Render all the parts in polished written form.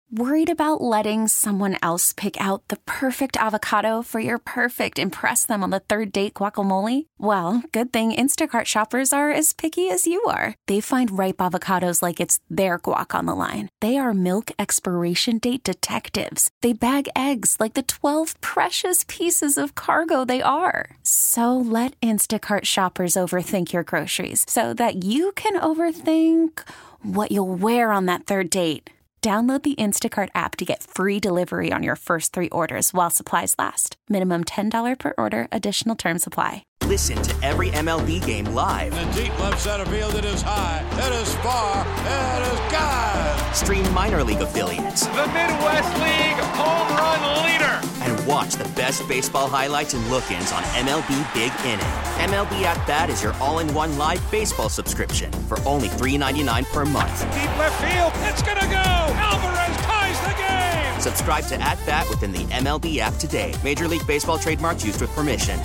Worried about letting someone else pick out the perfect avocado for your perfect impress them on the third date guacamole? Well, good thing Instacart shoppers are as picky as you are. They find ripe avocados like it's their guac on the line. They are milk expiration date detectives. They bag eggs like the 12 precious pieces of cargo they are. So let Instacart shoppers overthink your groceries so that you can overthink what you'll wear on that third date. Download the Instacart app to get free delivery on your first 3 orders while supplies last. Minimum $10 per order. Additional terms apply. Listen to every MLB game live. In the deep left center field, it is high, it is far, it is God. Stream minor league affiliates. The Midwest League home run leader. And watch the best baseball highlights and look-ins on MLB Big Inning. MLB At Bat is your all-in-one live baseball subscription for only $3.99 per month. Deep left field, it's gonna go. Alvarez ties the game. Subscribe to At Bat within the MLB app today. Major League Baseball trademarks used with permission.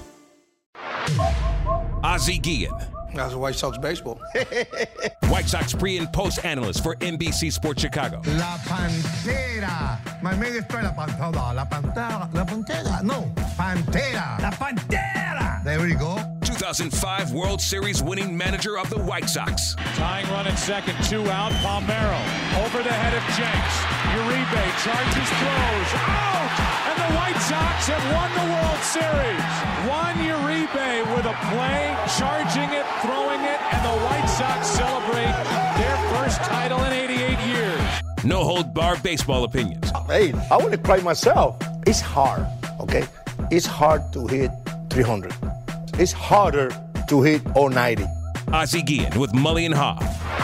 Ozzie Guillen. That's White Sox baseball. White Sox pre- and post-analyst for NBC Sports Chicago. La Pantera. My main is La Pantera. La Pantera. La Pantera. No. Pantera. La Pantera. There we go. 2005 World Series winning manager of the White Sox. Tying run at second, 2 out. Palmeiro over the head of Jenks. Uribe charges, throws, out! And the White Sox have won the World Series. Juan Uribe with a play, charging it, throwing it, and the White Sox celebrate their first title in 88 years. No hold bar baseball opinions. Hey, I want to cry myself. It's hard, okay? It's hard to hit 300. It's harder to hit 090. Ozzie Guillen with Mully and Haw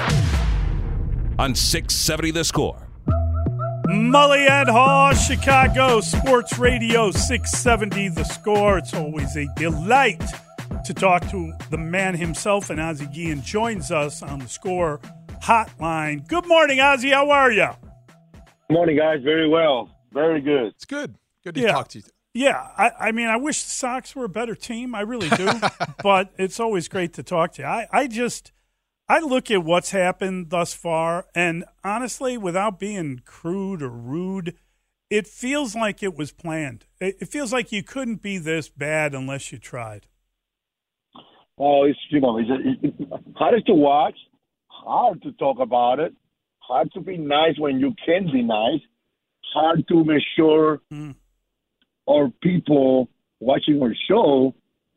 on 670 The Score. Mully and Haw, Chicago Sports Radio 670 The Score. It's always a delight to talk to the man himself, and Ozzie Guillen joins us on the Score hotline. Good morning, Ozzie. How are you? Good morning, guys. Very well. Very good. It's good. Good to talk to you. Yeah, I mean, I wish the Sox were a better team. I really do. But it's always great to talk to you. I look at what's happened thus far, and honestly, without being crude or rude, it feels like it was planned. It feels like you couldn't be this bad unless you tried. Oh, it's hard to watch, hard to talk about it, hard to be nice when you can be nice, hard to make sure our people watching our show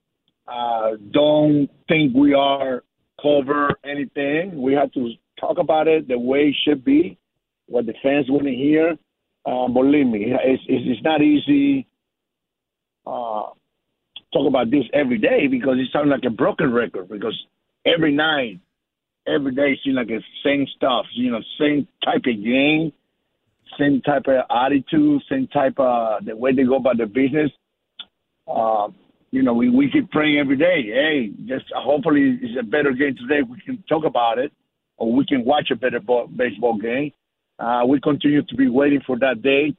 don't think we are cover anything. We have to talk about it the way it should be, what the fans want to hear. Believe me, it's not easy talk about this every day because it sounds like a broken record because every night, every day seems like the same stuff, same type of game, same type of attitude, same type of the way they go about their business. We keep praying every day. Hey, just hopefully it's a better game today. We can talk about it, or we can watch a better baseball game. We continue to be waiting for that date.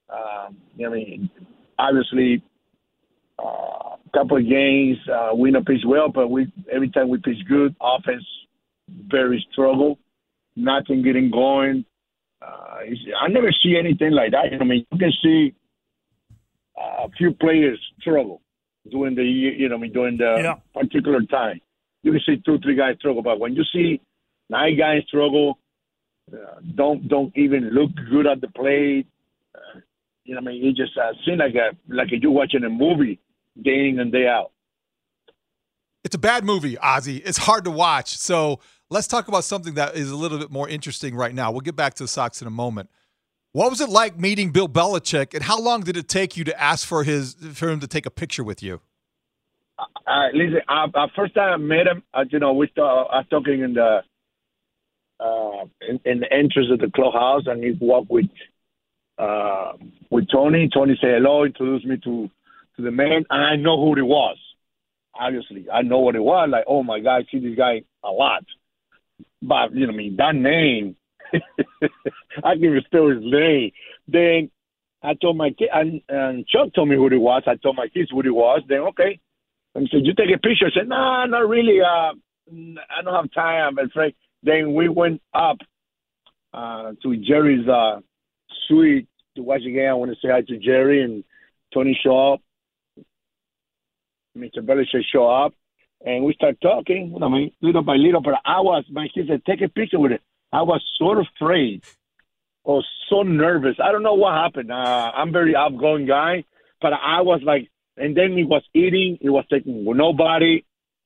Obviously, a couple of games we don't pitch well, but every time we pitch good, offense very struggle, nothing getting going. I never see anything like that. You can see a few players struggle during the particular time. You can see 2-3 guys struggle, but when you see 9 guys struggle, don't even look good at the plate. It just seems like you're watching a movie day in and day out. It's a bad movie, Ozzie. It's hard to watch. So let's talk about something that is a little bit more interesting right now. We'll get back to the Sox in a moment. What was it like meeting Bill Belichick, and how long did it take you to ask for him to take a picture with you? Listen, first time I met him, I was talking in the entrance of the clubhouse, and he walked with Tony. Tony said hello, introduced me to the man, and I know who he was. Obviously, I know what it was. Like, oh my God, I see this guy a lot. But that name, I can even spell his name. Then I told my kid, and Chuck told me who he was. I told my kids who he was. Then okay, and he said, "You take a picture." I said, "No, not really. I don't have time." I'm afraid. Then we went up to Jerry's sweet to watch the game. I want to say hi to Jerry and Tony show up. Mr. Belichick show up, and we start talking, little by little. But my kids said, take a picture with it. I was so afraid. I was so nervous. I don't know what happened. I'm a very outgoing guy, but I was like, and then he was eating. He was taking with nobody.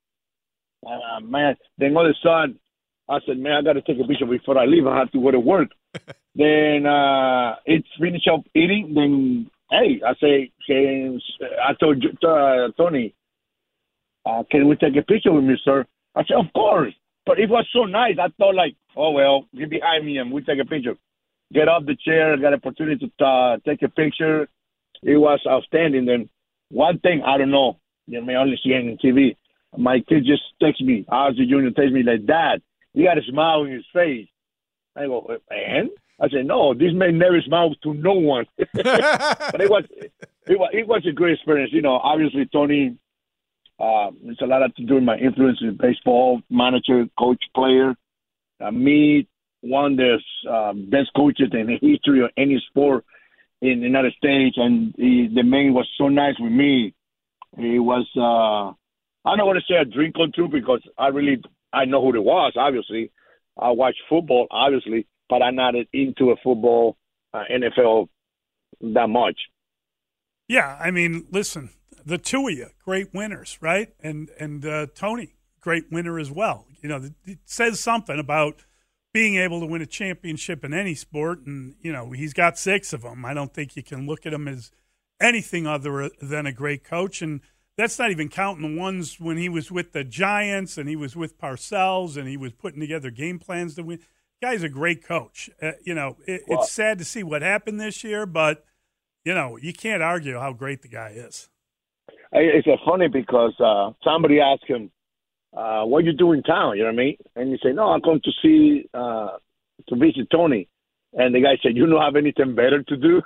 Man, then all of a sudden, I said, man, I got to take a picture before I leave. I have to go to work. Then it's finished up eating. Then, hey, I say, I told Tony, can we take a picture with me, sir? I said, of course. But it was so nice. I thought like, oh, well, get behind me and we take a picture. Get off the chair, got an opportunity to take a picture. It was outstanding. Then one thing, I don't know, I only see it on TV. My kid just texts me, Ozzie Jr. texts me like, Dad, he got a smile on his face. I go, and? I said, no, this man never smiles to no one. But it was a great experience. Obviously, Tony, it's a lot to do with my influence in baseball, manager, coach, player. Me, one of the best coaches in the history of any sport in the United States. And the man was so nice with me. He was, I don't want to say a dream come true because I know who it was, obviously. I watch football, obviously, but I'm not into a football, NFL that much. Yeah, listen, the two of you, great winners, right? And Tony, great winner as well. It says something about being able to win a championship in any sport, and, he's got 6 of them. I don't think you can look at him as anything other than a great coach, and that's not even counting the ones when he was with the Giants and he was with Parcells and he was putting together game plans to win. Guy's a great coach. It's sad to see what happened this year, but, you can't argue how great the guy is. It's funny because somebody asked him, what you do in town, you know what I mean? And he said, no, I'm going to visit Tony. And the guy said, you don't have anything better to do?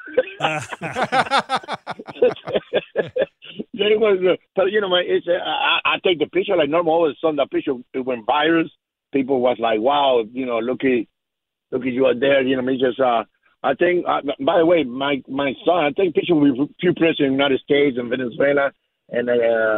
But, I take the picture like normal. All of a sudden, the picture it went viral. People was like, wow, look at you out there. I think, by the way, my son, I take picture with a few presidents in the United States and Venezuela and,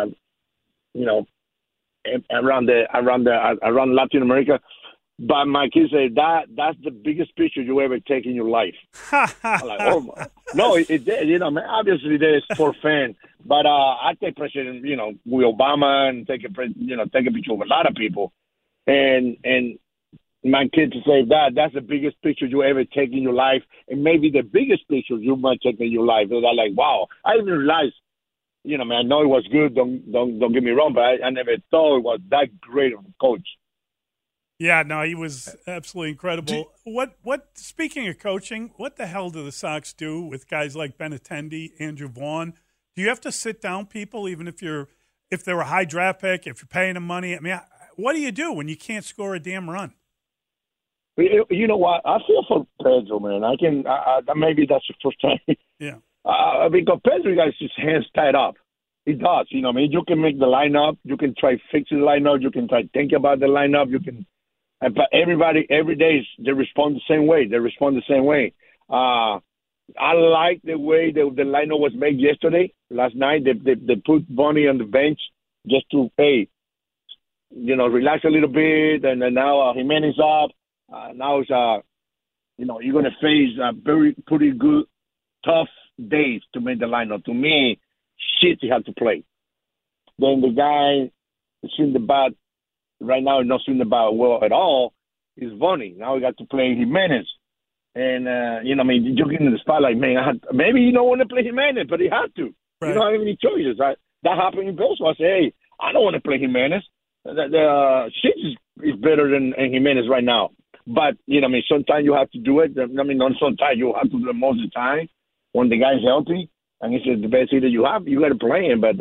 around Latin America. But my kids say that's the biggest picture you ever take in your life. I'm like, oh my. No, obviously there's for fan, but I take President, with Obama and take a picture with a lot of people, and my kids say that's the biggest picture you ever take in your life, and maybe the biggest picture you might take in your life. And I'm like, wow, I didn't realize, I know it was good. Don't get me wrong, but I never thought it was that great of a coach. Yeah, no, he was absolutely incredible. Speaking of coaching, what the hell do the Sox do with guys like Benintendi, Andrew Vaughn? Do you have to sit down people, even if they're a high draft pick, if you're paying them money? What do you do when you can't score a damn run? You know what? I feel for Pedro, man. Maybe that's the first time. Yeah. Because Pedro got his hands tied up. He does. You can make the lineup. You can try fixing the lineup. You can try think about the lineup. You can. But everybody, every day, they respond the same way. I like the way the lineup was made last night. They put Bonnie on the bench just to, relax a little bit. And then now Jimenez up. Now it's, you're going to face pretty good, tough days to make the lineup. To me, shit you have to play. Then the guy is in the bat. Right now, not swinging the bat well at all. Is Bonnie. Now we got to play Jimenez. And, you're getting in the spotlight, man. Maybe you don't want to play Jimenez, but he had to. Right. You don't have any choices. That happened in baseball. I say, hey, I don't want to play Jimenez. The shit is better than Jimenez right now. But, sometimes you have to do it. Not sometimes. You have to do it most of the time when the guy's healthy. And he said the best hitter you have, you got to play him. But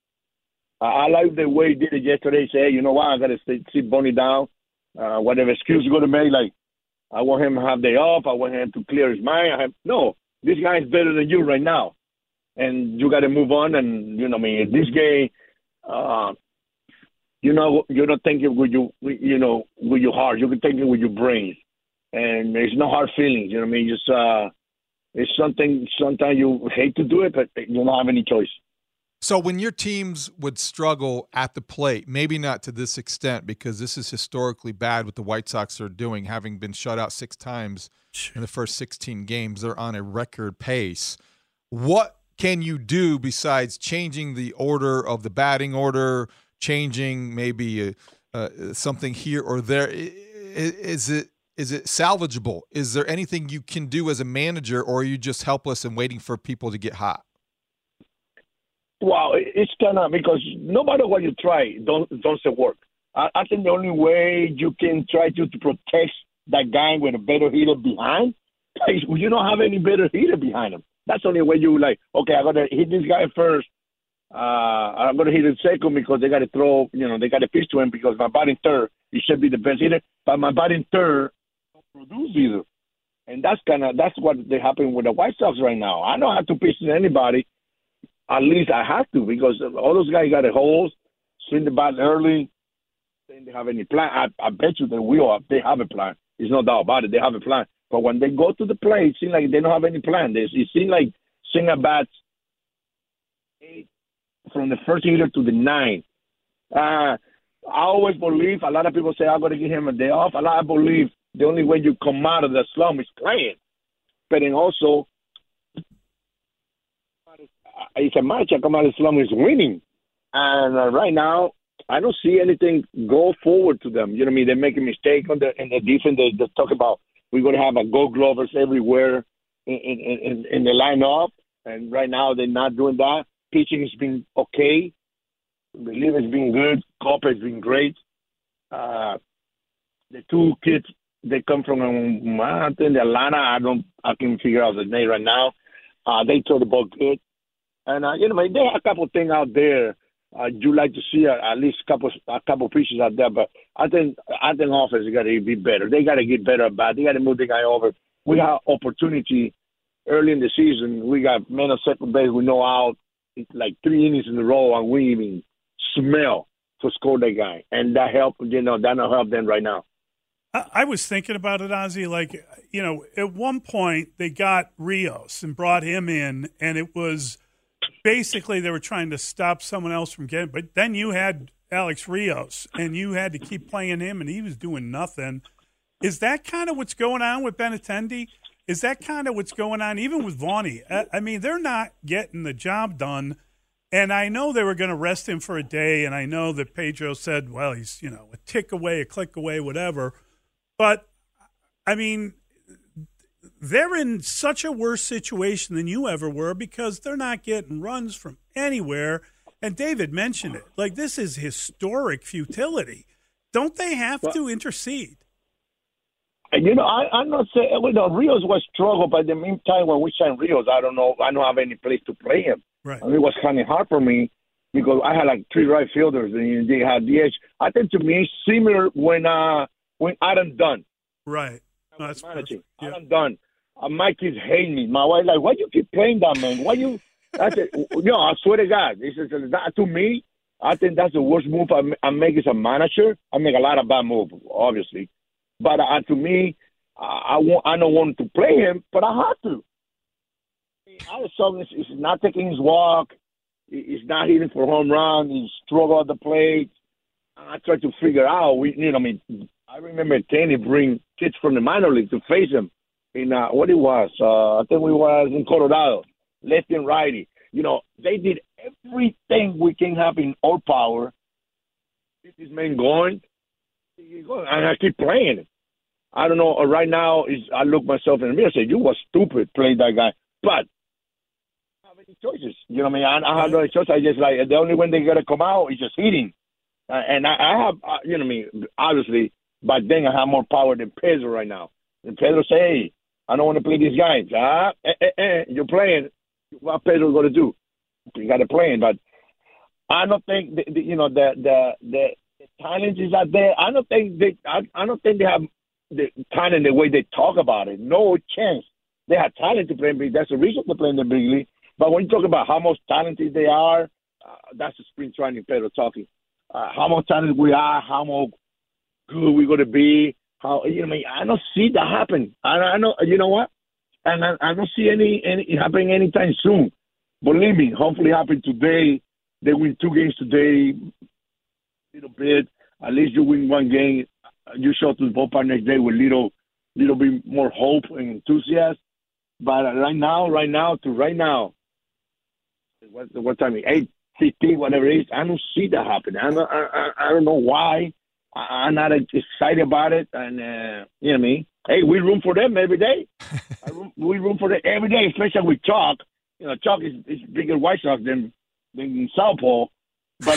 I like the way he did it yesterday. Say, hey, you know what? I got to sit Bonnie down. Whatever excuse you're going to make, like, I want him to have day off. I want him to clear his mind. No, this guy is better than you right now. And you got to move on. And, this game, you're not thinking with your heart. You can think it with your brain. And there's no hard feelings. Just It's something sometimes you hate to do it, but you don't have any choice. So when your teams would struggle at the plate, maybe not to this extent because this is historically bad what the White Sox are doing, having been shut out 6 times in the first 16 games. They're on a record pace. What can you do besides changing the order of the batting order, changing maybe something here or there? Is it salvageable? Is there anything you can do as a manager, or are you just helpless and waiting for people to get hot? Well, it's kind of because no matter what you try, don't work. I think the only way you can try to protect that guy with a better hitter behind, you don't have any better hitter behind him. That's the only way you like, okay, I got to hit this guy first. I'm going to hit him second because they got to throw, they got to pitch to him because my batting third, he should be the best hitter. But my batting third don't produce either. And that's what they happen with the White Sox right now. I don't have to pitch to anybody. At least I have to because all those guys got a holes, swing the bat early. They don't have any plan. I bet you they will. They have a plan. There's no doubt about it. They have a plan. But when they go to the plate, it seems like they don't have any plan. It seems like swing a bat 8 from the first hitter to the 9. I always believe, a lot of people say I'm going to give him a day off. I believe the only way you come out of the slump is playing. But then also, it's a match. I come out of the slump is winning. And right now, I don't see anything go forward to them. You know what I mean? They make a mistake in the defense. They talk about we're going to have a Gold Glovers everywhere in the lineup. And right now, they're not doing that. Pitching has been okay. Reliever has been good. Copper has been great. The 2 kids, they come from Atlanta. I can figure out the name right now. They throw the ball good. And, there are a couple of things out there you like to see at least a couple pieces out there. But I think offense got to be better. They got to get better at bat. They got to move the guy over. We have opportunity early in the season. We got men on second base. We know out. It's like 3 innings in a row, and we even smell to score that guy. And that helped, that don't help them right now. I was thinking about it, Ozzie. Like, at one point they got Rios and brought him in, and it was basically they were trying to stop someone else from getting. But then you had Alex Rios, and you had to keep playing him, and he was doing nothing. Is that kind of what's going on with Benintendi? Is that kind of what's going on even with Vaughny? I mean, they're not getting the job done. And I know they were going to rest him for a day, and I know that Pedro said, well, he's, a tick away, a click away, whatever. But, I mean, they're in such a worse situation than you ever were because they're not getting runs from anywhere. And David mentioned it. Like, this is historic futility. Don't they have to intercede? I'm not saying Rios was struggle, but in the meantime, when we signed Rios, I don't have any place to play him. Right. It was kind of hard for me because I had like 3 right fielders and they had DH. I think to me, similar when Adam Dunn. Right. No, that's managing. Yeah. Adam Dunn. My kids hate me. My wife like, why you keep playing that man? Why you? I said, I swear to God, this is that to me. I think that's the worst move I make as a manager. I make a lot of bad moves, obviously. But to me, I don't want to play him, but I have to. Adam is not taking his walk. He's not hitting for home run. He's struggle at the plate. I try to figure out. I remember Taney bring kids from the minor league to face him in what it was. I think we was in Colorado, left and righty. They did everything we can have in our power. Keep this man going. And I keep playing it. I don't know. Right now, I look myself in the mirror and say, you were stupid playing that guy. But I have any choices. You know what I mean? I have no choice. I just the only way they got to come out is just hitting. And I have, you know what I mean? Obviously, back then I have more power than Pedro right now. And Pedro say, hey, I don't want to play these guys. You're playing. What Pedro going to do? You got to play him. But I don't think, the talent is out there. I don't think they have the talent the way they talk about it. No chance. They have talent to play in big. That's the reason to play in the big league. But when you talk about how much talented they are, that's the spring training Pedro talking. How much talented we are, how much good we're going to be. I don't see that happen. I know. You know what? and I don't see any happening anytime soon. Believe me, hopefully happen today. They win 2 games today, a little bit. At least you win 1 game. You show to the ballpark next day with little bit more hope and enthusiasm. But right now, what time? 8:15, whatever it is. I don't see that happening. I don't know why. I'm not excited about it. And you know what I mean? Hey, we room for them every day. We room for them every day, especially with Chalk. You know, Chalk is bigger White Sox than South Pole. But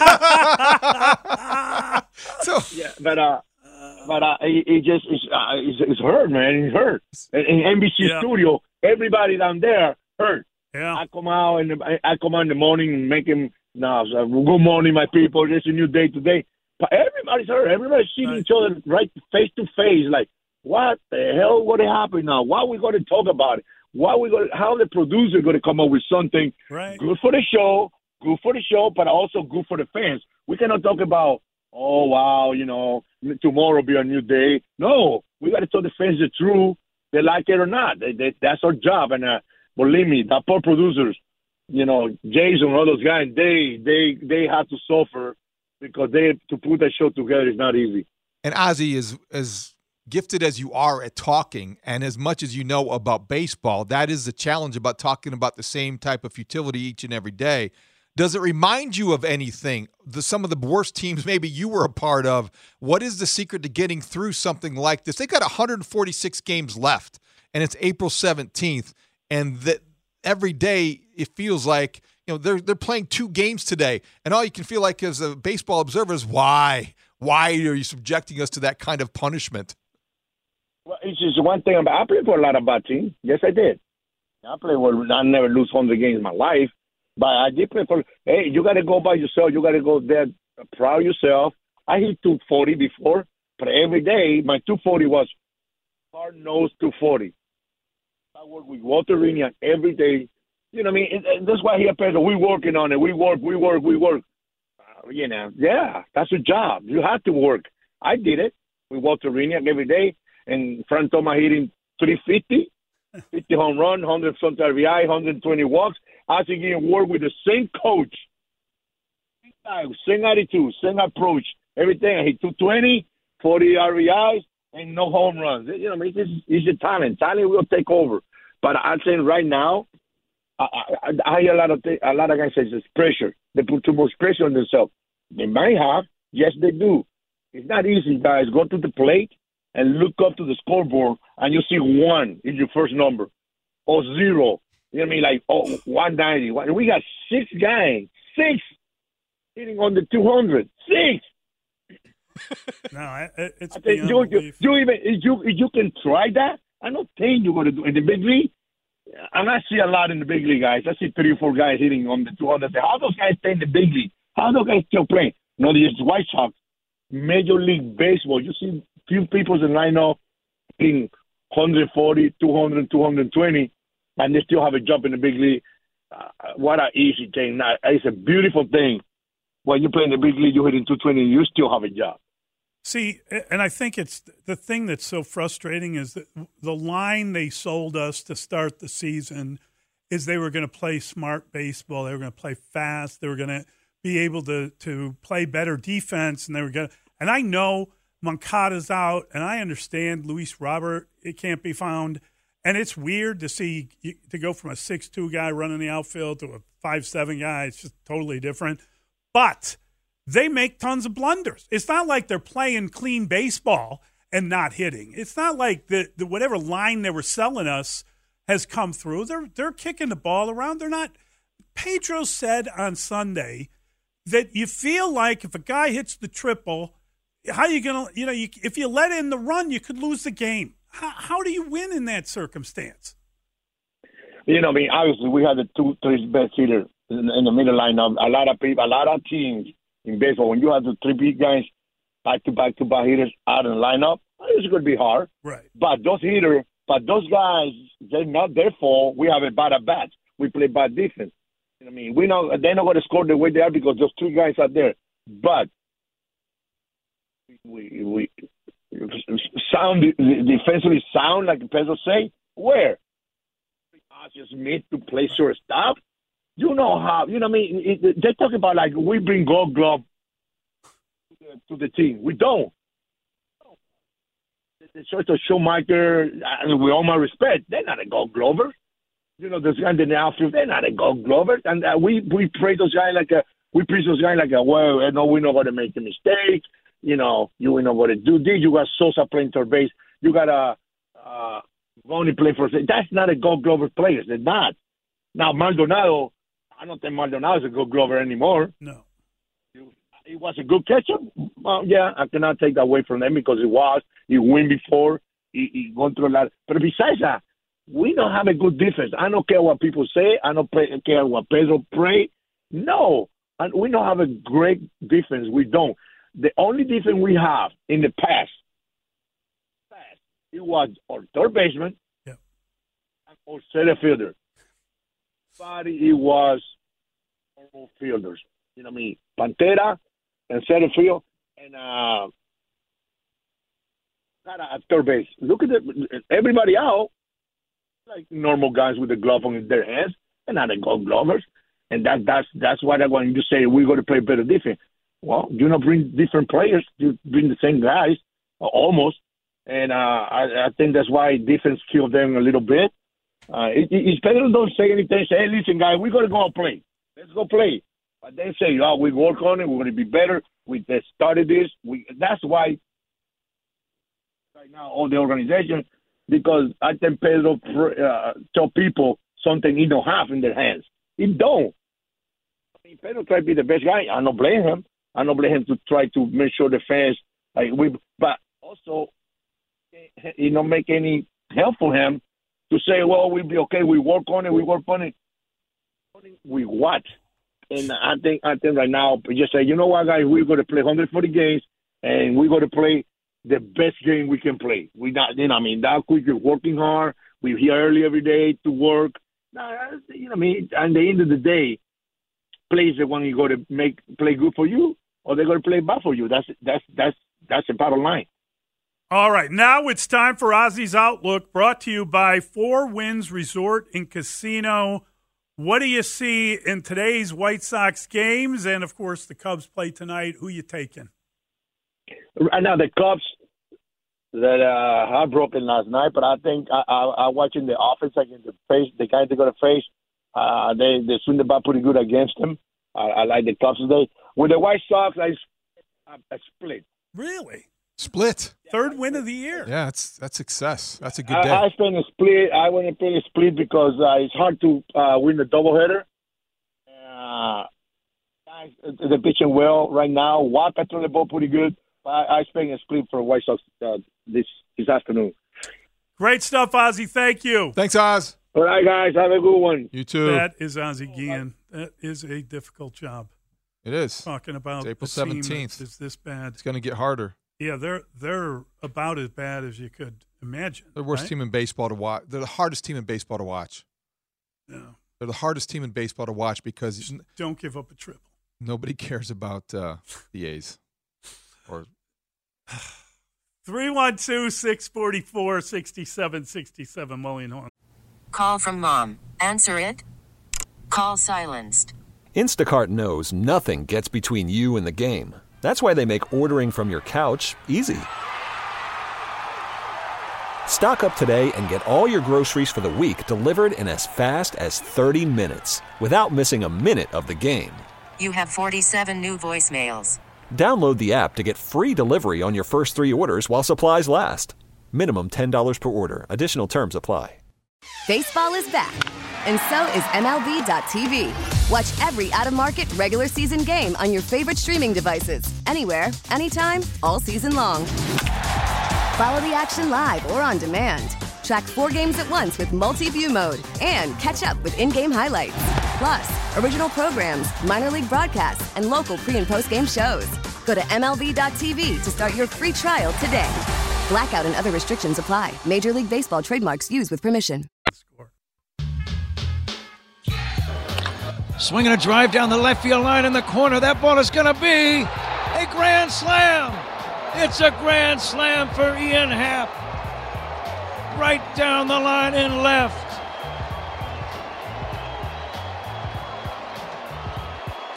it's hurt, man. It's hurt. In NBC studio, everybody down there hurt. Yeah. I come out in the morning and make him good morning, my people. It's a new day today. But everybody's hurt. Everybody's seeing each other right face to face. Like, what the hell? What happened now? Why are we going to talk about it? How the producer going to come up with something good for the show, but also good for the fans? We cannot talk about, oh, wow, you know, tomorrow will be a new day. No, we got to tell the fans the truth. They like it or not. That's our job. And believe me, the poor producers, you know, Jason and all those guys, they have to suffer because to put that show together is not easy. And Ozzie, is as gifted as you are at talking and as much as you know about baseball, that is the challenge about talking about the same type of futility each and every day. Does it remind you of anything? Some of the worst teams maybe you were a part of. What is the secret to getting through something like this? They got 146 games left, and it's April 17th, and that every day it feels like, you know, they're playing 2 games today, and all you can feel like as a baseball observer is why are you subjecting us to that kind of punishment? Well, it's just one thing I played for a lot of bad teams. Yes, I did. I never lose 100 games in my life. But I did play for, hey, you got to go by yourself. You got to go there, proud of yourself. I hit 240 before, but every day my 240 was hard-nosed 240. I work with Walter Renia every day. You know what I mean? That's why he appears, we're working on it. We work. You know, yeah, that's your job. You have to work. I did it with Walter Renia every day, and Frank Thomas hitting 350, 50 home run, 100 something RBI, 120 walks. I was getting work with the same coach, same attitude, same approach, everything. I hit 220, 40 RBIs, and no home runs. You know, I mean, it's your talent. Talent will take over. But I'm saying right now, I hear a lot of guys say it's pressure. They put too much pressure on themselves. They might have. Yes, they do. It's not easy, guys. Go to the plate and look up to the scoreboard, and you see 1 is your first number or 0. You know what I mean? Like, 190. We got 6 guys. 6 hitting on the 200. 6. No, it's beyond belief. You can try that. I don't think you're going to do in the big league. And I see a lot in the big league, guys. I see 3 or 4 guys hitting on the 200. How those guys stay in the big league? How those guys still playing? No, these White Sox, Major League Baseball. You see few people in lineup hitting 140, 200, 220. And they still have a job in the big league. What an easy thing. It's a beautiful thing. When you play in the big league, you hit in 220, you still have a job. See, and I think it's the thing that's so frustrating is that the line they sold us to start the season is they were going to play smart baseball. They were going to play fast. They were going to be able to play better defense. And and I know Moncada's out, and I understand Luis Robert, it can't be found. And it's weird to go from a 6'2" guy running the outfield to a 5'7" guy. It's just totally different. But they make tons of blunders. It's not like they're playing clean baseball and not hitting. It's not like the whatever line they were selling us has come through. They're kicking the ball around. They're not. Pedro said on Sunday that you feel like if a guy hits the triple, how you going to, if you let in the run, you could lose the game. How do you win in that circumstance? You know, I mean, obviously we had the 2-3 best hitters in the middle lineup. A lot of people, a lot of teams in baseball, when you have the 3 big guys back-to-back hitters out in the lineup, it's going to be hard. Right. But those guys, they're not their fault. We have a bad at-bat. We play bad defense. You know what I mean? We know they're not going to score the way they are because those 3 guys are there. But we sound defensively sound, like Pedro say, where? Ozzie Smith to play shortstop. You know how, you know what I mean? They're talking about like we bring Gold Glove to the team. We don't. The shortstop Shoemaker, with all my respect, they're not a Gold Glover. You know, those guys in the outfield, they're not a Gold Glover. And we praise those guys well, no, we're not going to make a mistake. You know, you know what to do this. You got Sosa playing third base. You got Voney playing for. That's not a Gold Glover player. They're not. Now, Maldonado, I don't think Maldonado is a Gold Glover anymore. No. He was a good catcher. Yeah, I cannot take that away from him because he was. He won before. He gone through a lot. But besides that, we don't have a good defense. I don't care what people say. I don't care what Pedro pray. No. And we don't have a great defense. We don't. The only defense we have in the past, it was our third baseman or center fielder. But it was normal fielders. You know what I mean? Pantera and center field and at third base. Look at everybody out like normal guys with the glove on their hands and not the Gold Glovers. And that's why they're going to say we're going to play better defense. Well, you don't bring different players. You bring the same guys, almost. And I think that's why defense killed them a little bit. It's better don't say anything. Say, hey, listen, guys, we're going to go and play. Let's go play. But they say, oh, we work on it. We're going to be better. We started this. That's why right now all the organization, because I think Pedro tell people something he don't have in their hands. He don't. I mean, Pedro try to be the best guy. I don't blame him. I don't blame him to try to make sure the fans but also you don't make any help for him to say, well, we'll be okay. We work on it. We what? And I think right now, just say, you know what, guys, we're going to play 140 games, and we're going to play the best game we can play. We not, you know, what I mean, that quick, we're working hard. We're here early every day to work. You know, what I mean, at the end of the day, players the one you go to play good for you, or they're going to play bad for you. That's the bottom line. All right, now it's time for Ozzie's Outlook, brought to you by Four Winds Resort and Casino. What do you see in today's White Sox games? And, of course, the Cubs play tonight. Who you taking? Right now, the Cubs that heartbroken last night, but I think I'm watching the offense against the guys they're going to face. They swing the bat pretty good against them. I like the Cubs today. With the White Sox, I split. Really? Split. Third win of the year. Yeah, that's success. That's a good day. I spent a split. I want to play a split because it's hard to win the doubleheader. They're pitching well right now. Walker threw the ball pretty good. I spent a split for White Sox this afternoon. Great stuff, Ozzie. Thank you. Thanks, Oz. All right, guys. Have a good one. You too. That is Ozzie Guillen. That is a difficult job. It is. Talking about it's April 17th. Is this bad? It's going to get harder. Yeah, they're about as bad as you could imagine. They're the worst team in baseball to watch. They're the hardest team in baseball to watch. Yeah. They're the hardest team in baseball to watch because just don't give up a triple. Nobody cares about the A's. Or 312-644-6767, Mully and Hawn. Call from mom. Answer it. Call silenced. Instacart knows nothing gets between you and the game. That's why they make ordering from your couch easy. Stock up today and get all your groceries for the week delivered in as fast as 30 minutes without missing a minute of the game. You have 47 new voicemails. Download the app to get free delivery on your first 3 orders while supplies last. Minimum $10 per order. Additional terms apply. Baseball is back, and so is MLB.tv. Watch every out-of-market regular season game on your favorite streaming devices, anywhere, anytime, all season long. Follow the action live or on demand. Track 4 games at once with multi-view mode and catch up with in-game highlights. Plus, original programs, minor league broadcasts, and local pre- and post-game shows. Go to MLB.tv to start your free trial today. Blackout and other restrictions apply. Major League Baseball trademarks used with permission. Swinging a drive down the left field line in the corner. That ball is going to be a grand slam. It's a grand slam for Ian Happ. Right down the line in left.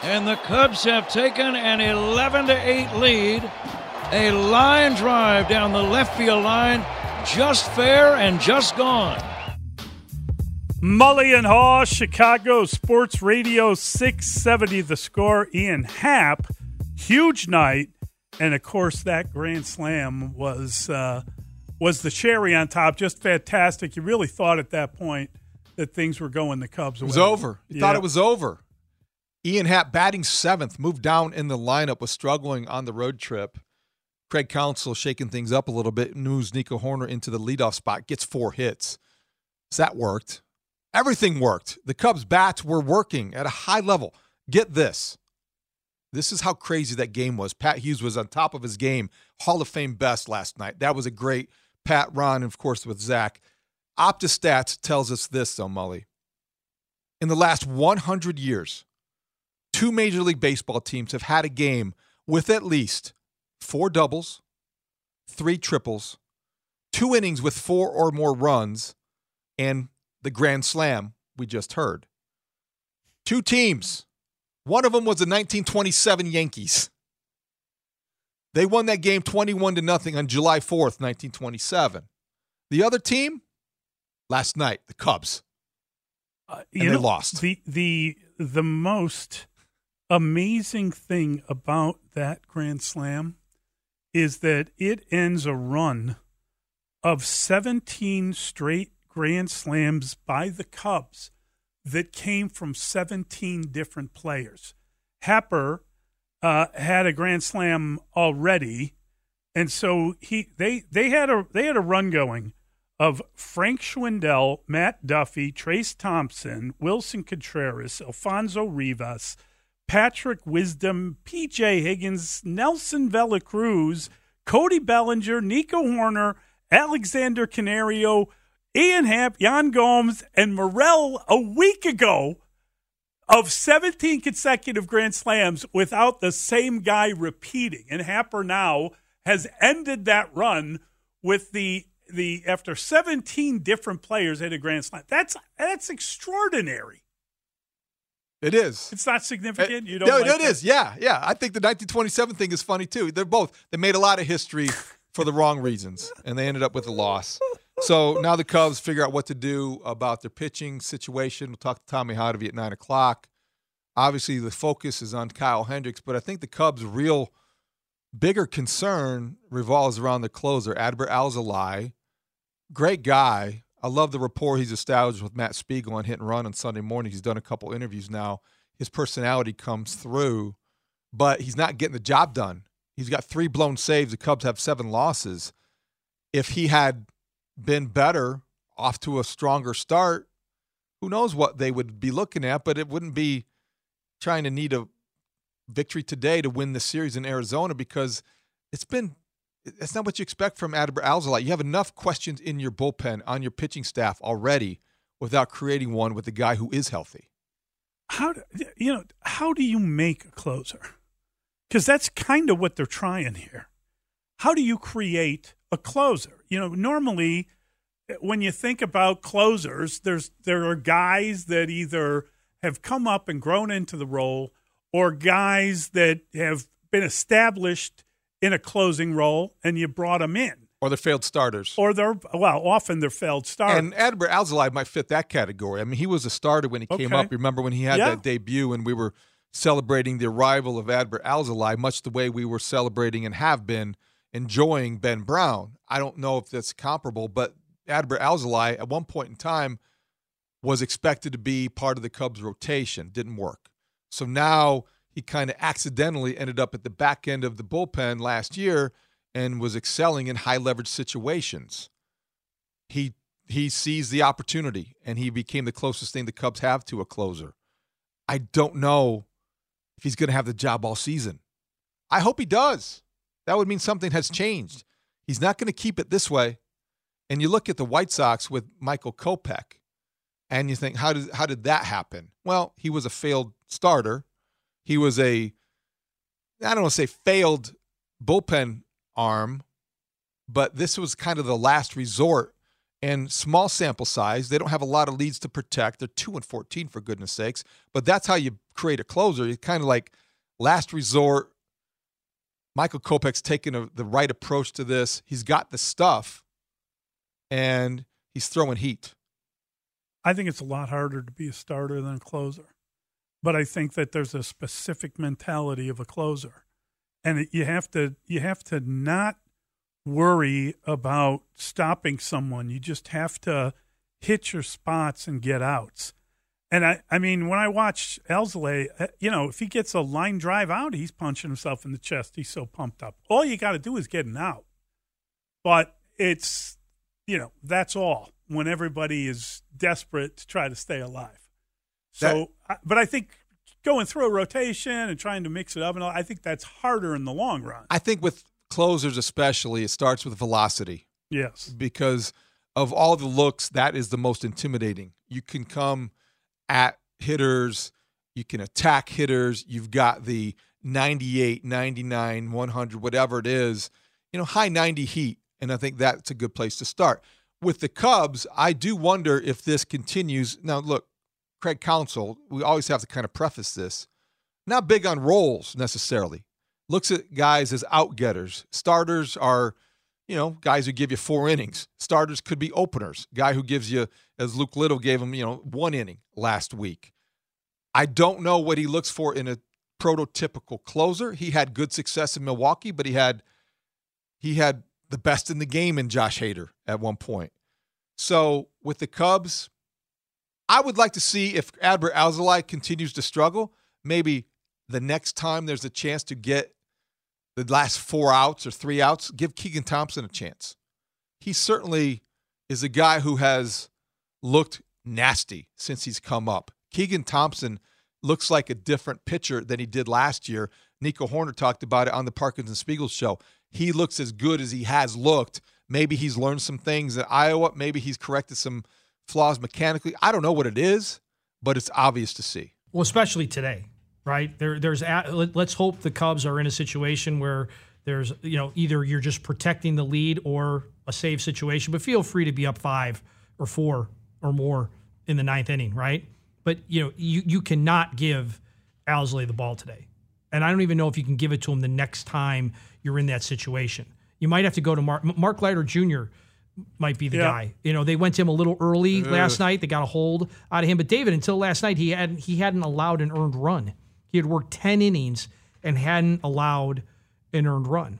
And the Cubs have taken an 11-8 lead. A line drive down the left field line, just fair and just gone. Mully and Haw, Chicago Sports Radio 670 The Score. Ian Happ, huge night. And, of course, that grand slam was the cherry on top. Just fantastic. You really thought at that point that things were going the Cubs' way. It was over. You thought it was over. Ian Happ, batting seventh, moved down in the lineup, was struggling on the road trip. Craig Counsell shaking things up a little bit, moves Nico Hoerner into the leadoff spot, gets 4 hits. So that worked. Everything worked. The Cubs' bats were working at a high level. Get this. This is how crazy that game was. Pat Hughes was on top of his game, Hall of Fame best last night. That was a great Pat, Ron, and of course with Zach. OptaStats tells us this, though, Mully. In the last 100 years, 2 Major League Baseball teams have had a game with at least 4 doubles, 3 triples, 2 innings with 4 or more runs, and the grand slam we just heard. 2 teams. One of them was the 1927 Yankees. They won that game 21-0 on July 4th, 1927. The other team, last night, the Cubs. And they lost. The most amazing thing about that grand slam is that it ends a run of 17 straight grand slams by the Cubs that came from 17 different players. Happer had a grand slam already, and so they had a run going of Frank Schwindel, Matt Duffy, Trace Thompson, Wilson Contreras, Alfonso Rivas, Patrick Wisdom, P.J. Higgins, Nelson Velacruz, Cody Bellinger, Nico Hoerner, Alexander Canario, Ian Happ, Yan Gomes, and Morel a week ago of 17 consecutive grand slams without the same guy repeating. And Happer now has ended that run with the after 17 different players hit a grand slam. That's extraordinary. It is. It's not significant. You don't. No, like it is. Yeah. I think the 1927 thing is funny too. They made a lot of history for the wrong reasons, and they ended up with a loss. So now the Cubs figure out what to do about their pitching situation. We'll talk to Tommy Hotovy at 9 o'clock. Obviously, the focus is on Kyle Hendricks, but I think the Cubs' real bigger concern revolves around the closer, Adbert Alzolay. Great guy. I love the rapport he's established with Matt Spiegel on Hit and Run on Sunday morning. He's done a couple interviews now. His personality comes through, but he's not getting the job done. He's got 3 blown saves. The Cubs have 7 losses. If he had been better, off to a stronger start, who knows what they would be looking at, but it wouldn't be trying to need a victory today to win the series in Arizona, because it's not what you expect from Adbert Alzolay. You have enough questions in your bullpen, on your pitching staff already, without creating one with a guy who is healthy. How do you make a closer? Because that's kind of what they're trying here. How do you create a closer? Normally when you think about closers, there are guys that either have come up and grown into the role, or guys that have been established in a closing role and you brought them in. Or they're failed starters. Often they're failed starters. And Adbert Alzolay might fit that category. I mean, he was a starter when he came up. Remember when he had that debut and we were celebrating the arrival of Adbert Alzolay, much the way we were celebrating and have been enjoying Ben Brown. I don't know if that's comparable, but Adbert Alzolay at one point in time was expected to be part of the Cubs rotation. Didn't work. So now he kind of accidentally ended up at the back end of the bullpen last year and was excelling in high leverage situations. He seized the opportunity and he became the closest thing the Cubs have to a closer. I don't know if he's going to have the job all season. I hope he does. That would mean something has changed. He's not going to keep it this way. And you look at the White Sox with Michael Kopech, and you think, how did that happen? Well, he was a failed starter. He was I don't want to say failed bullpen arm, but this was kind of the last resort and small sample size. They don't have a lot of leads to protect. They're 2-14 for goodness sakes. But that's how you create a closer. It's kind of like last resort. Michael Kopech's taken the right approach to this. He's got the stuff, and he's throwing heat. I think it's a lot harder to be a starter than a closer. But I think that there's a specific mentality of a closer. And you have to not worry about stopping someone. You just have to hit your spots and get outs. And I mean, when I watch Alzolay, if he gets a line drive out, he's punching himself in the chest. He's so pumped up. All you got to do is get an out. But it's, that's all when everybody is desperate to try to stay alive. So, but I think going through a rotation and trying to mix it up, and all, I think that's harder in the long run. I think with closers especially, it starts with velocity. Yes. Because of all the looks, that is the most intimidating. You can come at hitters, you can attack hitters. You've got the 98, 99, 100, whatever it is, high 90 heat, and I think that's a good place to start. With the Cubs, I do wonder if this continues. Now, look, Craig Counsell, we always have to kind of preface this, not big on roles necessarily. Looks at guys as out-getters. Starters are, guys who give you 4 innings. Starters could be openers. Guy who gives you, as Luke Little gave him, 1 inning last week. I don't know what he looks for in a prototypical closer. He had good success in Milwaukee, but he had the best in the game in Josh Hader at one point. So with the Cubs, I would like to see if Adbert Alzolay continues to struggle, maybe the next time there's a chance to get the last 4 outs or 3 outs, give Keegan Thompson a chance. He certainly is a guy who has looked nasty since he's come up. Keegan Thompson looks like a different pitcher than he did last year. Nico Horner talked about it on the Parkinson Spiegel show. He looks as good as he has looked. Maybe he's learned some things at Iowa. Maybe he's corrected some flaws mechanically. I don't know what it is, but it's obvious to see. Well, especially today, right? Let's hope the Cubs are in a situation where there's, either you're just protecting the lead or a save situation, but feel free to be up 5 or 4 or more in the 9th inning, right? But, you cannot give Alzolay the ball today. And I don't even know if you can give it to him the next time you're in that situation. You might have to go to Mark Leiter Jr. might be the guy. They went to him a little early last night. They got a hold out of him. But David, until last night, he hadn't allowed an earned run. He had worked 10 innings and hadn't allowed an earned run.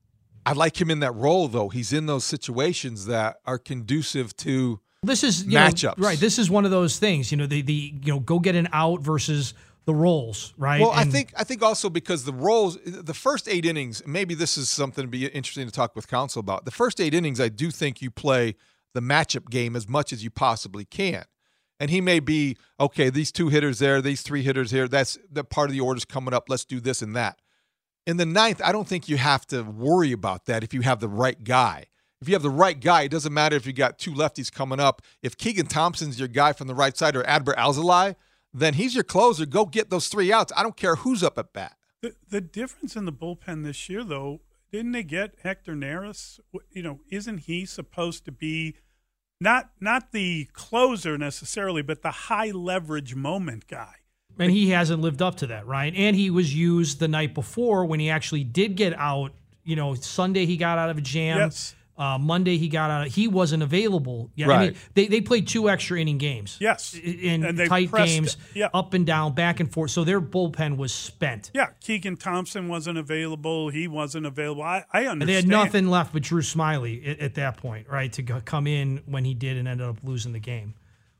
I like him in that role, though. He's in those situations that are conducive to matchups. Right. This is one of those things. The go get an out versus the roles, right? Well, I think also because the roles, the first 8 innings, maybe this is something to be interesting to talk with Counsell about. The first 8 innings, I do think you play the matchup game as much as you possibly can. And he may be, okay, these 2 hitters there, these 3 hitters here, that's the part of the order's coming up, let's do this and that. In the 9th, I don't think you have to worry about that if you have the right guy. If you have the right guy, it doesn't matter if you got 2 lefties coming up. If Keegan Thompson's your guy from the right side or Adbert Alzolay, then he's your closer. Go get those 3 outs. I don't care who's up at bat. The difference in the bullpen this year, though, didn't they get Hector Neris? Isn't he supposed to be not the closer necessarily, but the high leverage moment guy? And he hasn't lived up to that, right? And he was used the night before when he actually did get out. Sunday he got out of a jam. Yes. Monday he got out. He wasn't available. Yeah, right. I mean, they played 2 extra inning games. Yes, in tight games, up and down, back and forth. So their bullpen was spent. Yeah, Keegan Thompson wasn't available. He wasn't available. I understand. And they had nothing left but Drew Smiley at that point, right, to come in when he did and ended up losing the game.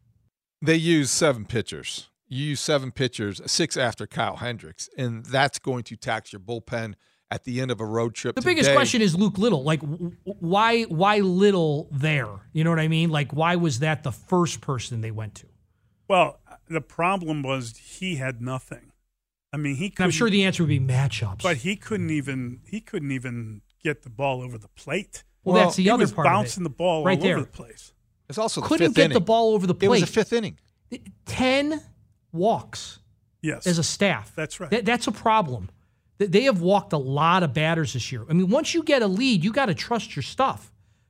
They used 7 pitchers. You use 7 pitchers, 6 after Kyle Hendricks, and that's going to tax your bullpen at the end of a road trip. The biggest question is Luke Little. Like, why Little there? You know what I mean? Like, why was that the first person they went to? Well, the problem was he had nothing. I mean, I'm sure the answer would be matchups, but he couldn't even get the ball over the plate. Well, that's the other part. He was bouncing the ball right all there. over the place. It's also couldn't get the ball over the plate. It was the 5th inning. 10 walks. Yes, as a staff. That's right. That's a problem. They have walked a lot of batters this year. I mean, once you get a lead, you got to trust your stuff.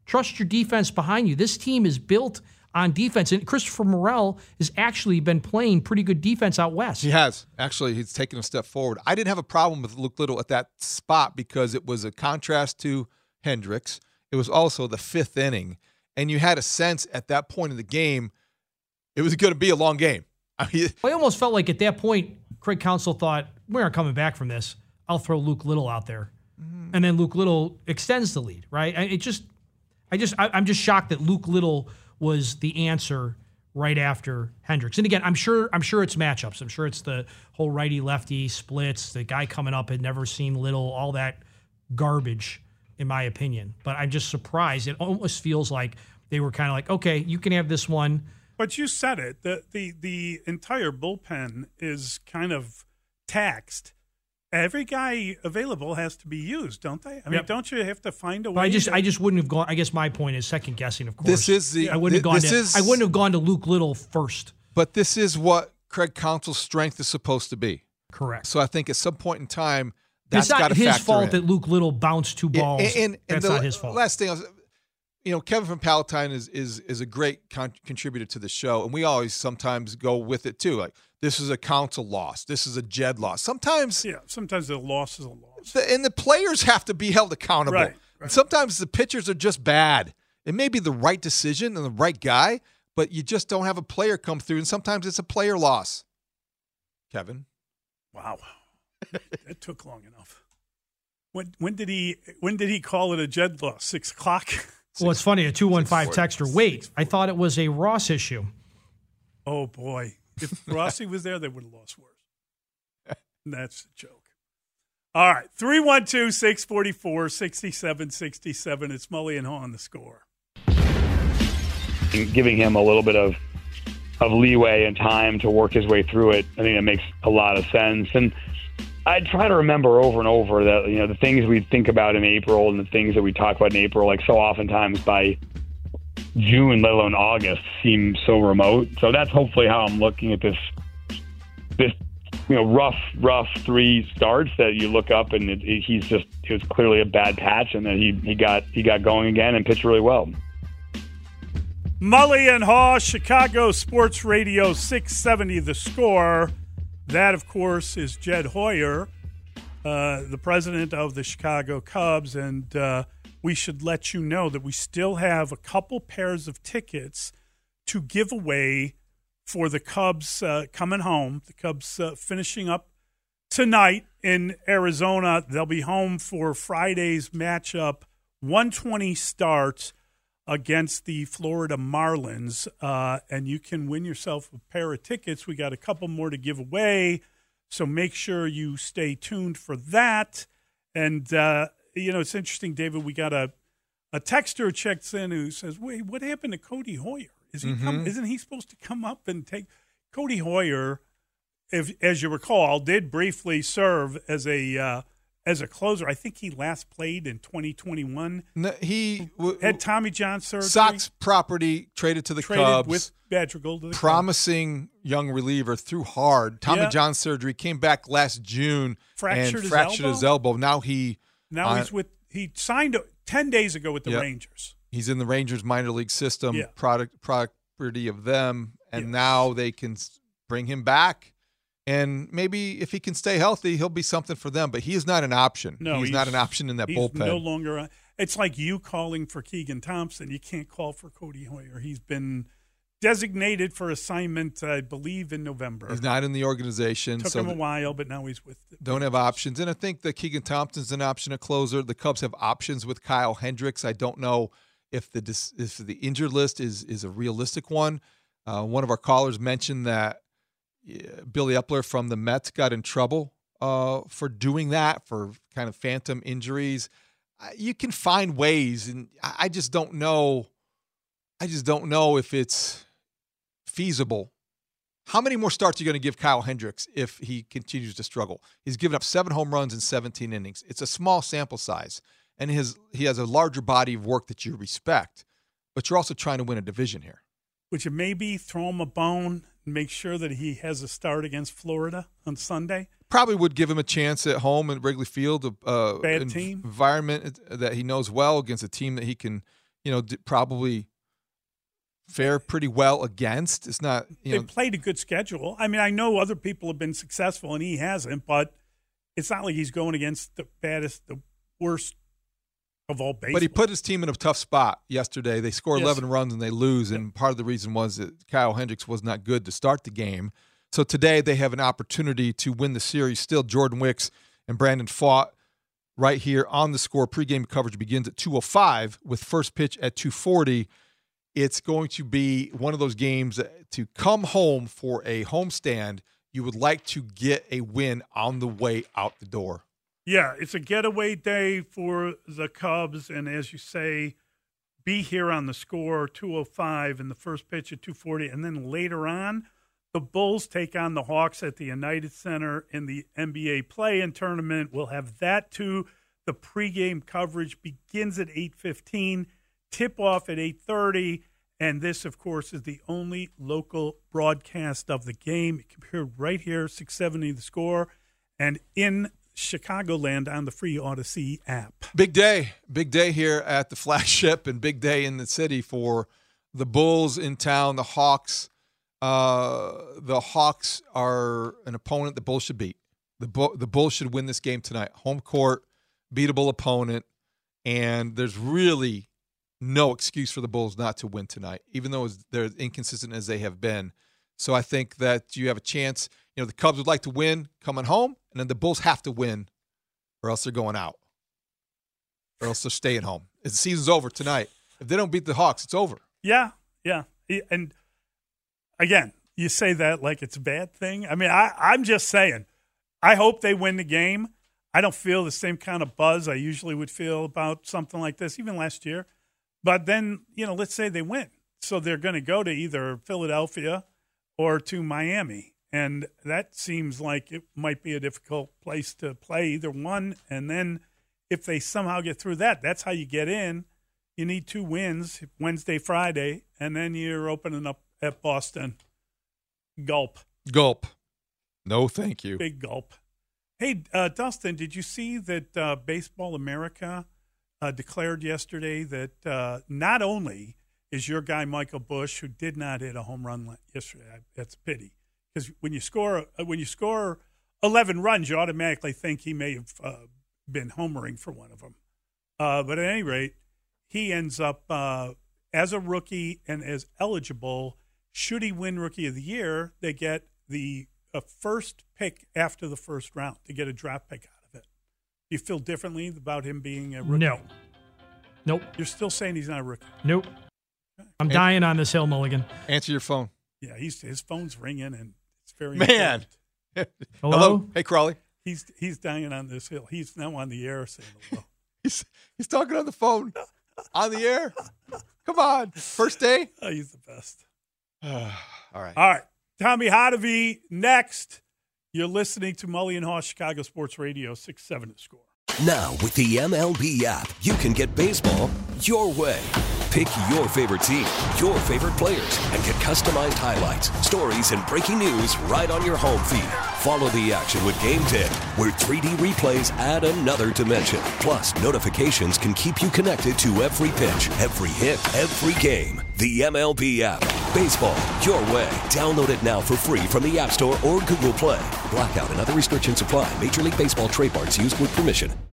Trust your defense behind you. This team is built on defense. And Christopher Morel has actually been playing pretty good defense out west. He has. Actually, he's taken a step forward. I didn't have a problem with Luke Little at that spot because it was a contrast to Hendricks. It was also the 5th inning. And you had a sense at that point in the game it was going to be a long game. I almost felt like at that point, Craig Counsell thought, we aren't coming back from this. I'll throw Luke Little out there. Mm-hmm. And then Luke Little extends the lead, right? I'm just shocked that Luke Little was the answer right after Hendricks. And again, I'm sure it's matchups. I'm sure it's the whole righty-lefty splits, the guy coming up had never seen Little, all that garbage, in my opinion. But I'm just surprised. It almost feels like they were kind of like, okay, you can have this one. But you said it. The entire bullpen is kind of taxed. Every guy available has to be used, don't they? I mean, don't you have to find a way? But I just wouldn't have gone. I guess my point is second guessing. Of course, I wouldn't have gone to Luke Little first. But this is what Craig Counsell's strength is supposed to be. Correct. So I think at some point in time, that's got to factor in. It's not his fault that Luke Little bounced 2 balls. And that's not his fault. Last thing, Kevin from Palatine is a great contributor to the show, and we always sometimes go with it too. Like, this is a Counsell loss. This is a Jed loss. Sometimes a loss is a loss. And the players have to be held accountable. Right. And sometimes the pitchers are just bad. It may be the right decision and the right guy, but you just don't have a player come through, and sometimes it's a player loss. Kevin? Wow. That took long enough. When did he call it a Jed loss? 6 o'clock? Well, it's funny, a 215 texter. Wait, I thought it was a Ross issue. Oh, boy. If Rossi was there, they would have lost worse. That's a joke. All right, 312-644-6767. It's Mully and Haw on The Score. Giving him a little bit of leeway and time to work his way through it, I think that makes a lot of sense. And I try to remember over and over that, the things we think about in April and the things that we talk about in April, like so oftentimes by June, let alone August, seem so remote. So that's hopefully how I'm looking at this rough 3 starts that you look up and it was clearly a bad patch, and then he got going again and pitched really well. Mully and Haw, Chicago Sports Radio 670 The Score. That, of course, is Jed Hoyer, the president of the Chicago Cubs, and we should let you know that we still have a couple pairs of tickets to give away for the Cubs coming home. The Cubs finishing up tonight in Arizona. They'll be home for Friday's matchup, 1:20 starts against the Florida Marlins, and you can win yourself a pair of tickets. We got a couple more to give away, so make sure you stay tuned for that. And it's interesting, David. We got a texter checks in who says, "Wait, what happened to Cody Hoyer? Isn't he supposed to come up and take?" Cody Hoyer, as you recall, did briefly serve as a closer. I think he last played in 2021. No, he had Tommy John surgery. Sox property traded to the Cubs with Madrigal to the promising Cubs. Young reliever, threw hard. Tommy John surgery, came back last June fractured his elbow. Now he signed 10 days ago with the Rangers. He's in the Rangers minor league system, property of them, and now they can bring him back. And maybe if he can stay healthy, he'll be something for them. But he is not an option. No, he's not an option in that bullpen. No longer. It's like you calling for Keegan Thompson. You can't call for Cody Hoyer. He's been designated for assignment, I believe, in November. He's not in the organization. Took him a while, but now he's with the Don't have options. And I think that Keegan Thompson's an option, a closer. The Cubs have options with Kyle Hendricks. I don't know if the injured list is a realistic one. One of our callers mentioned that Billy Epler from the Mets got in trouble for doing that, for kind of phantom injuries. You can find ways, and I just don't know. If it's feasible. How many more starts are you going to give Kyle Hendricks if he continues to struggle? He's given up 7 home runs in 17 innings. It's a small sample size, and he has a larger body of work that you respect, but you're also trying to win a division here. Would you maybe throw him a bone and make sure that he has a start against Florida on Sunday? Probably would give him a chance at home at Wrigley Field, bad team environment that he knows well, against a team that he can probably fare pretty well against. It's not, they played a good schedule. I mean, I know other people have been successful and he hasn't, but it's not like he's going against the worst of all baseball. But he put his team in a tough spot yesterday. They score 11 runs and they lose, and part of the reason was that Kyle Hendricks was not good to start the game. So today they have an opportunity to win the series. Still, Jordan Wicks and Brandon Pfaadt right here on the score. Pre-game coverage begins at 2:05 with first pitch at 2:40. It's going to be one of those games to come home for a homestand. You would like to get a win on the way out the door. Yeah, it's a getaway day for the Cubs, and as you say, be here on the score, 2:05, and the first pitch at 2:40. And then later on, the Bulls take on the Hawks at the United Center in the NBA play-in tournament. We'll have that too. The pregame coverage begins at 8:15, tip-off at 8:30, and this, of course, is the only local broadcast of the game. You can hear right here, 670 The Score, and in Chicagoland on the free Odyssey app. Big day here at the flagship, and big day in the city for the Bulls in town. The Hawks are an opponent the Bulls should beat. The Bulls should win this game tonight. Home court, beatable opponent, and there's really no excuse for the Bulls not to win tonight, even though they're inconsistent as they have been. So I think that you have a chance. The Cubs would like to win coming home, and then the Bulls have to win or else they're going out, or else they're staying home. The season's over tonight. If they don't beat the Hawks, it's over. Yeah. And again, you say that like it's a bad thing. I mean, I'm just saying, I hope they win the game. I don't feel the same kind of buzz I usually would feel about something like this, even last year. But then, let's say they win. So they're going to go to either Philadelphia or to Miami. And that seems like it might be a difficult place to play either one. And then if they somehow get through that, that's how you get in. You need 2 wins, Wednesday, Friday, and then you're opening up at Boston. Gulp. No, thank you. Big gulp. Hey, Dustin, did you see that Baseball America declared yesterday that not only is your guy Michael Busch, who did not hit a home run yesterday, that's a pity, because when you score 11 runs, you automatically think he may have been homering for one of them. But at any rate, he ends up as a rookie and as eligible. Should he win Rookie of the Year, they get the first pick after the first round to get a draft pick out of it. Do you feel differently about him being a rookie? No. Nope. You're still saying he's not a rookie? Nope. I'm dying on this hill, Mulligan. Answer your phone. Yeah, his phone's ringing, and it's very man. Hello? Hey, Crawley. He's dying on this hill. He's now on the air saying hello. He's talking on the phone on the air. Come on, first day. Oh, he's the best. All right. Tommy Hotovy next. You're listening to Mully and Haw, Chicago Sports Radio, 670 The Score. Now, with the MLB app, you can get baseball your way. Pick your favorite team, your favorite players, and get customized highlights, stories, and breaking news right on your home feed. Follow the action with Game Day, where 3D replays add another dimension. Plus, notifications can keep you connected to every pitch, every hit, every game. The MLB app. Baseball your way. Download it now for free from the App Store or Google Play. Blackout and other restrictions apply. Major League Baseball trademarks used with permission.